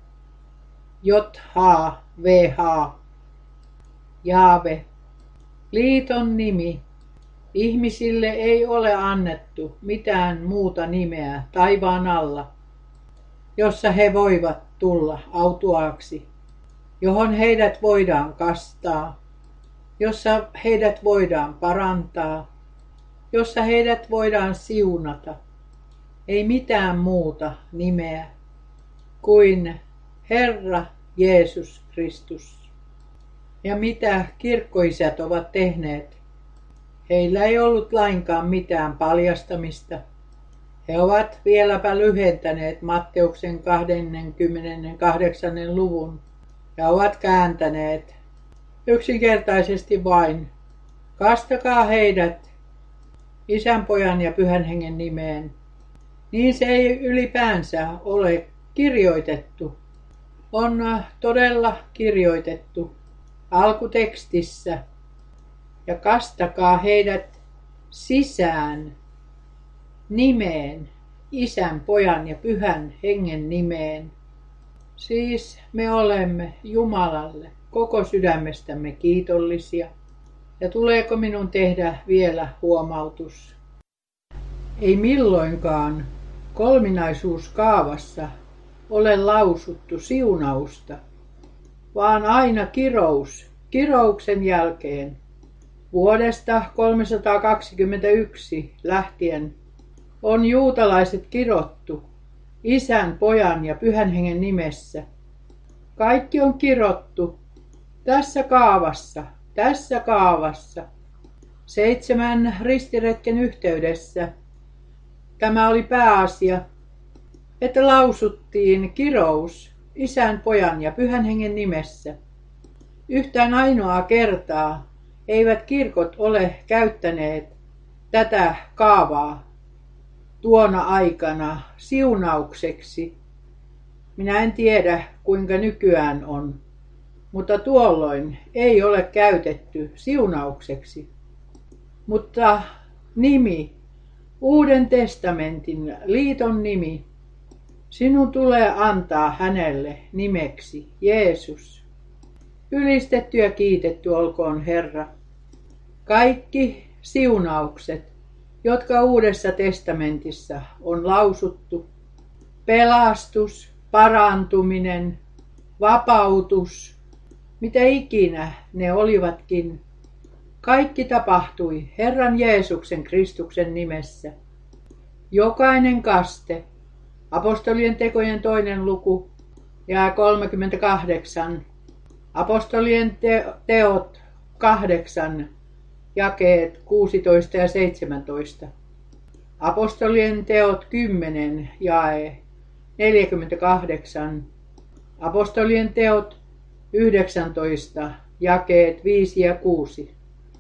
J-H-V-H, Jaave. Liiton nimi. Ihmisille ei ole annettu mitään muuta nimeä taivaan alla, jossa he voivat tulla autuaaksi, johon heidät voidaan kastaa, jossa heidät voidaan parantaa, jossa heidät voidaan siunata. Ei mitään muuta nimeä kuin Herra Jeesus Kristus. Ja mitä kirkkoisät ovat tehneet? Heillä ei ollut lainkaan mitään paljastamista. He ovat vieläpä lyhentäneet Matteuksen kaksikymmentäkahdeksan luvun ja ovat kääntäneet yksinkertaisesti vain: kastakaa heidät Isän, Pojan ja Pyhän Hengen nimeen. Niin se ei ylipäänsä ole kirjoitettu. On todella kirjoitettu alkutekstissä: ja kastakaa heidät sisään nimeen, Isän, Pojan ja Pyhän Hengen nimeen. Siis me olemme Jumalalle koko sydämestämme kiitollisia. Ja tuleeko minun tehdä vielä huomautus? Ei milloinkaan kolminaisuuskaavassa ole lausuttu siunausta, vaan aina kirous kirouksen jälkeen. Vuodesta kolmesataakaksikymmentäyksi lähtien on juutalaiset kirottu Isän, Pojan ja Pyhän Hengen nimessä. Kaikki on kirottu tässä kaavassa tässä kaavassa. Seitsemän ristiretken yhteydessä tämä oli pääasia, että lausuttiin kirous Isän, Pojan ja Pyhän Hengen nimessä. Yhtään ainoaa kertaa eivät kirkot ole käyttäneet tätä kaavaa tuona aikana siunaukseksi. Minä en tiedä, kuinka nykyään on, mutta tuolloin ei ole käytetty siunaukseksi. Mutta nimi, Uuden testamentin liiton nimi, sinun tulee antaa hänelle nimeksi Jeesus. Ylistetty ja kiitetty olkoon Herra. Kaikki siunaukset, jotka Uudessa testamentissa on lausuttu, pelastus, parantuminen, vapautus, mitä ikinä ne olivatkin, kaikki tapahtui Herran Jeesuksen Kristuksen nimessä. Jokainen kaste, apostolien tekojen toinen luku, jae kolmekymmentäkahdeksan, apostolien te- teot kahdeksan, jakeet kuusitoista ja seitsemäntoista, apostolien teot kymmenen, jae neljäkymmentäkahdeksan, apostolien teot yhdeksäntoista, jakeet viisi ja kuusi,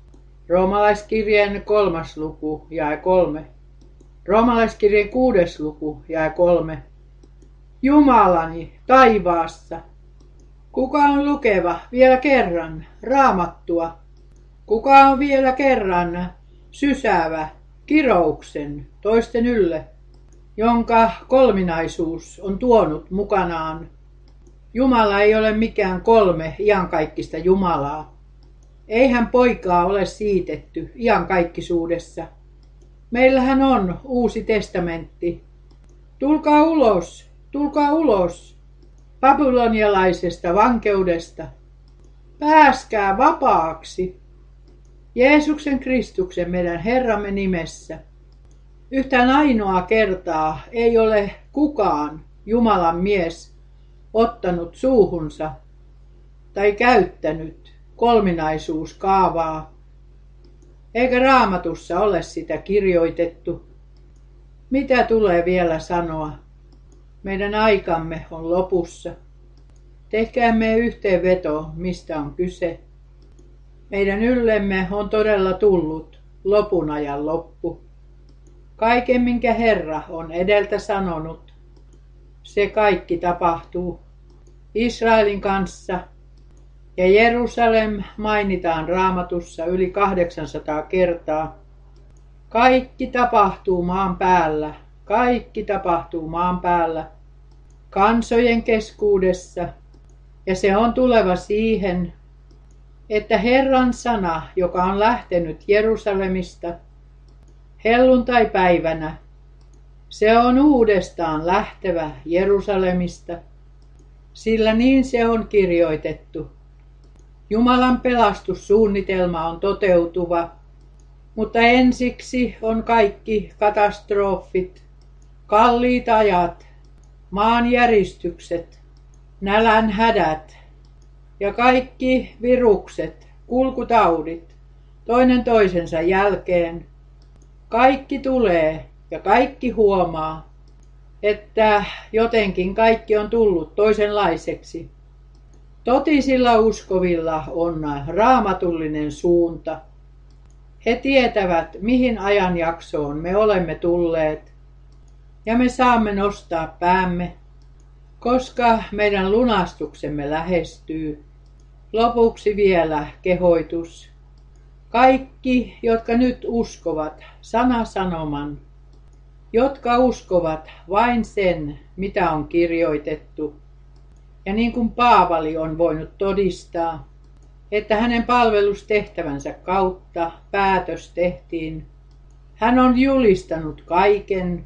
roomalaiskirjeen kolmas luku, jae kolme, roomalaiskirjeen kuudes luku, jae kolme, Jumalani taivaassa, kuka on lukeva vielä kerran raamattua, kuka on vielä kerran sysäävä kirouksen toisten ylle, jonka kolminaisuus on tuonut mukanaan. Jumala ei ole mikään kolme iankaikkista Jumalaa. Eihän poikaa ole siitetty iankaikkisuudessa. Meillähän on uusi testamentti. Tulkaa ulos, tulkaa ulos babylonialaisesta vankeudesta. Pääskää vapaaksi Jeesuksen Kristuksen meidän Herramme nimessä. Yhtään ainoa kertaa ei ole kukaan Jumalan mies ottanut suuhunsa tai käyttänyt kolminaisuuskaavaa, eikä Raamatussa ole sitä kirjoitettu. Mitä tulee vielä sanoa? Meidän aikamme on lopussa. Tehkäämme yhteenveto, mistä on kyse. Meidän yllemme on todella tullut lopun ajan loppu. Kaiken, minkä Herra on edeltä sanonut, se kaikki tapahtuu Israelin kanssa. Ja Jerusalem mainitaan Raamatussa yli kahdeksansataa kertaa. Kaikki tapahtuu maan päällä, kaikki tapahtuu maan päällä, kansojen keskuudessa. Ja se on tuleva siihen, että Herran sana, joka on lähtenyt Jerusalemista helluntaipäivänä, se on uudestaan lähtevä Jerusalemista, sillä niin se on kirjoitettu. Jumalan pelastussuunnitelma on toteutuva, mutta ensiksi on kaikki katastrofit, kalliit ajat, maanjäristykset, nälän hädät ja kaikki virukset, kulkutaudit, toinen toisensa jälkeen. Kaikki tulee ja kaikki huomaa, että jotenkin kaikki on tullut toisenlaiseksi. Totisilla uskovilla on raamatullinen suunta. He tietävät, mihin ajanjaksoon me olemme tulleet, ja me saamme nostaa päämme, koska meidän lunastuksemme lähestyy. Lopuksi vielä kehoitus. Kaikki, jotka nyt uskovat sanasanoman, jotka uskovat vain sen, mitä on kirjoitettu, ja niin kuin Paavali on voinut todistaa, että hänen palvelustehtävänsä kautta päätös tehtiin, hän on julistanut kaiken,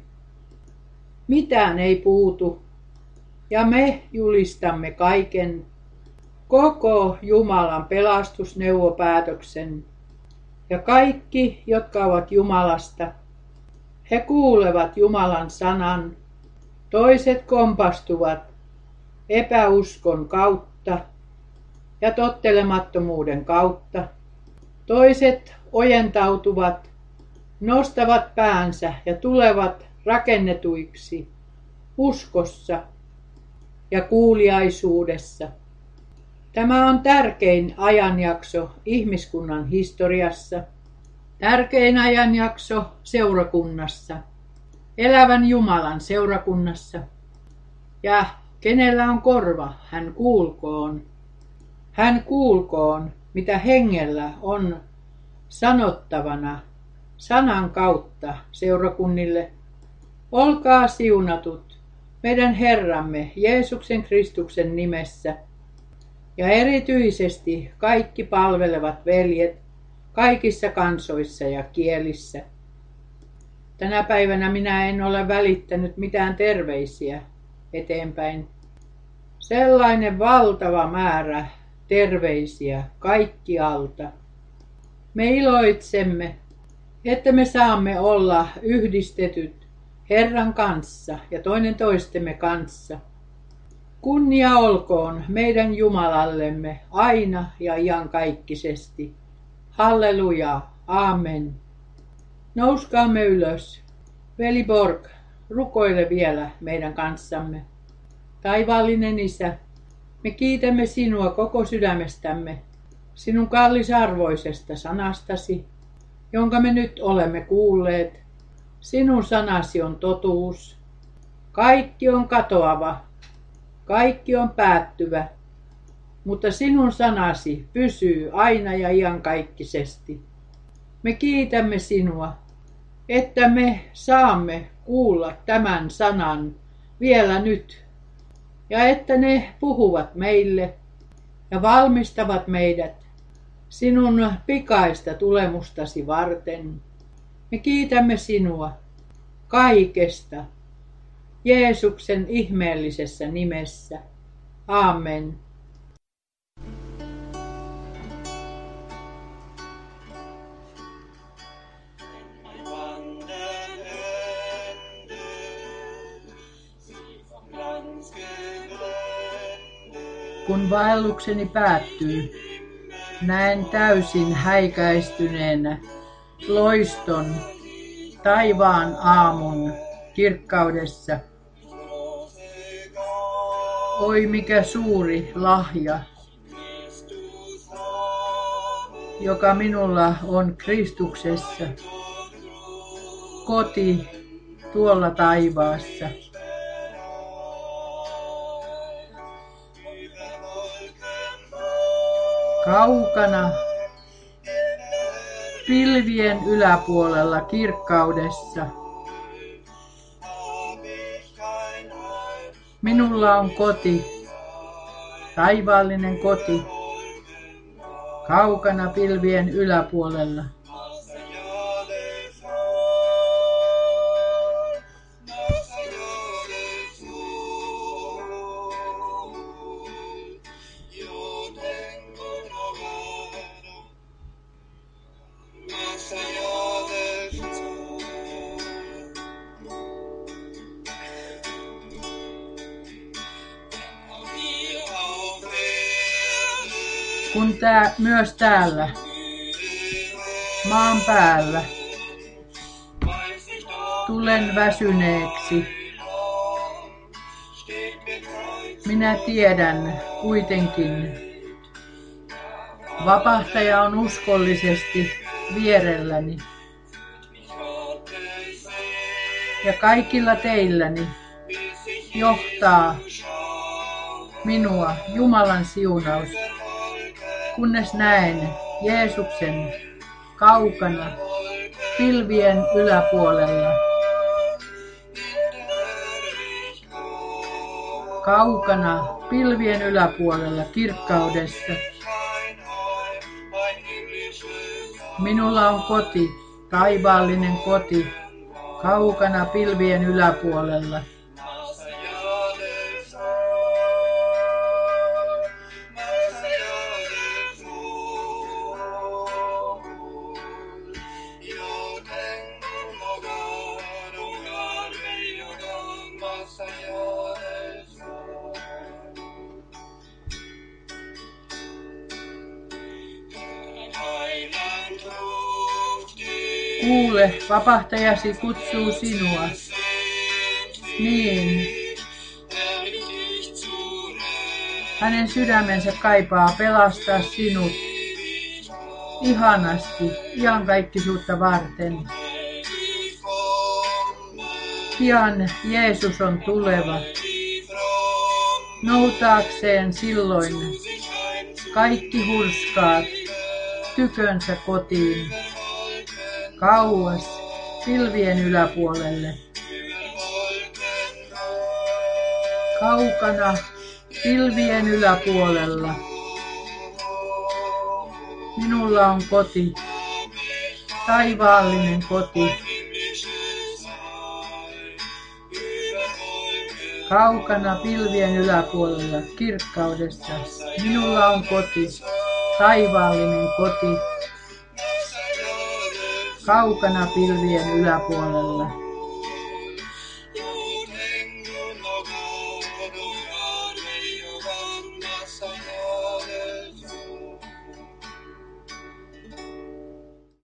mitään ei puutu, ja me julistamme kaiken, koko Jumalan pelastusneuvopäätöksen, ja kaikki, jotka ovat Jumalasta, he kuulevat Jumalan sanan, toiset kompastuvat epäuskon kautta ja tottelemattomuuden kautta, Toiset ojentautuvat, nostavat päänsä ja tulevat rakennetuiksi uskossa ja kuuliaisuudessa. Tämä on tärkein ajanjakso ihmiskunnan historiassa, tärkein ajanjakso seurakunnassa, elävän Jumalan seurakunnassa. Ja kenellä on korva, hän kuulkoon. Hän kuulkoon, mitä hengellä on sanottavana sanan kautta seurakunnille. Olkaa siunatut meidän Herramme Jeesuksen Kristuksen nimessä ja erityisesti kaikki palvelevat veljet kaikissa kansoissa ja kielissä. Tänä päivänä minä en ole välittänyt mitään terveisiä eteenpäin. Sellainen valtava määrä terveisiä kaikkialta. Me iloitsemme, että me saamme olla yhdistetyt Herran kanssa ja toinen toistemme kanssa. Kunnia olkoon meidän Jumalallemme aina ja iankaikkisesti. Halleluja, aamen. Nouskaamme ylös. Veli Borg, rukoile vielä meidän kanssamme. Taivaallinen Isä, me kiitämme sinua koko sydämestämme, sinun kallisarvoisesta sanastasi, jonka me nyt olemme kuulleet. Sinun sanasi on totuus. Kaikki on katoava, kaikki on päättyvä, mutta sinun sanasi pysyy aina ja iankaikkisesti. Me kiitämme sinua, että me saamme kuulla tämän sanan vielä nyt, ja että ne puhuvat meille ja valmistavat meidät sinun pikaista tulemustasi varten. Me kiitämme sinua kaikesta Jeesuksen ihmeellisessä nimessä. Aamen. Kun vaellukseni päättyy, näen täysin häikäistyneenä loiston taivaan aamun kirkkaudessa. Oi mikä suuri lahja, joka minulla on Kristuksessa, koti tuolla taivaassa. Kaukana pilvien yläpuolella kirkkaudessa minulla on koti, taivaallinen koti, kaukana pilvien yläpuolella. Kun tää, myös täällä, maan päällä, tulen väsyneeksi. Minä tiedän kuitenkin, vapahtaja on uskollisesti vierelläni. Ja kaikilla teilläni johtaa minua Jumalan siunaus, kunnes näen Jeesuksen kaukana pilvien yläpuolella. Kaukana pilvien yläpuolella kirkkaudessa. Minulla on koti, taivaallinen koti, kaukana pilvien yläpuolella. Heiland Kuule, vapahtajasi kutsuu sinua. Niin. Hänen sydämensä kaipaa pelastaa sinut. Ihanasti, iankaikkisuutta varten. Pian Jeesus on tuleva. Noutaakseen silloin kaikki hurskaat tykönsä kotiin. Kauas pilvien yläpuolelle. Kaukana pilvien yläpuolella. Minulla on koti, taivaallinen koti. Kaukana pilvien yläpuolella kirkkaudessa. Minulla on koti, taivaallinen koti. Kaukana pilvien yläpuolella.